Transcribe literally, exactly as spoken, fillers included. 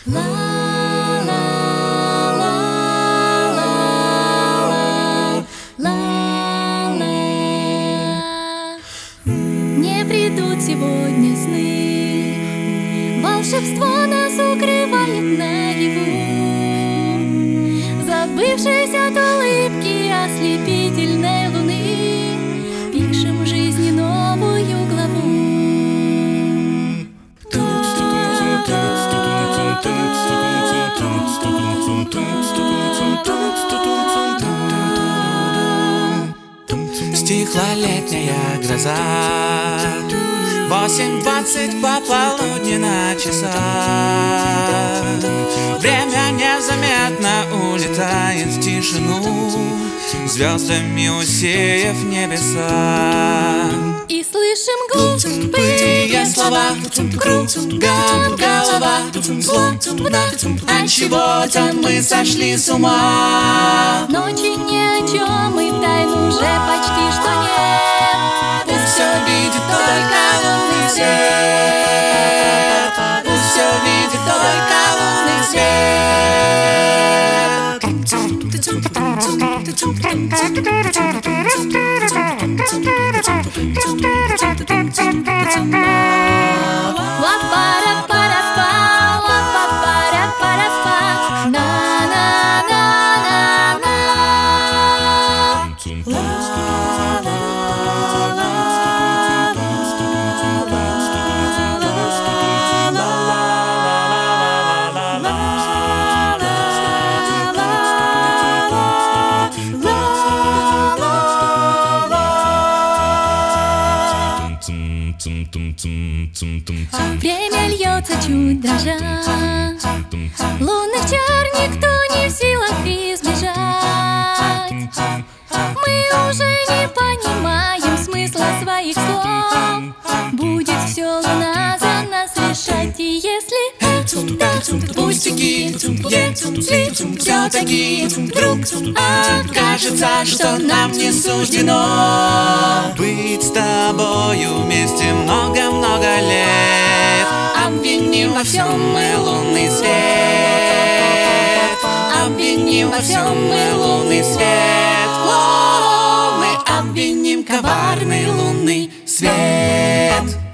Ла, ла, ла, ла, ла, ла. Не придут сегодня сны, волшебство нас укрывает наяву. Забывшись от улыбки ослепительной луны, пишем в жизни новую главу. Стихла летняя гроза, восемь двадцать пополудни на часах. Время незаметно улетает в тишину, звездами усеяв небеса. И слышим глупые слова, кругом голова, злобно, от чего-то мы сошли с ума. Ночи ни о чем, и тайну уже почти что нет. Пусть все видит только лунный свет, пусть все видит только лунный Ла-пара-пара-па, ла-па-пара-пара-па, на-на-на-на-на. Время льется чуть дрожа, лунных чар никто не в силах избежать. Мы уже не понимаем смысла своих слов. Будет все луна за нас решать. И если пустяки, если все-таки вдруг окажется, что нам не суждено быть с тобою вместе много-много лет, обвиним во всем мы лунный свет, обвиним во всем мы лунный свет. О, мы обвиним коварный лунный свет.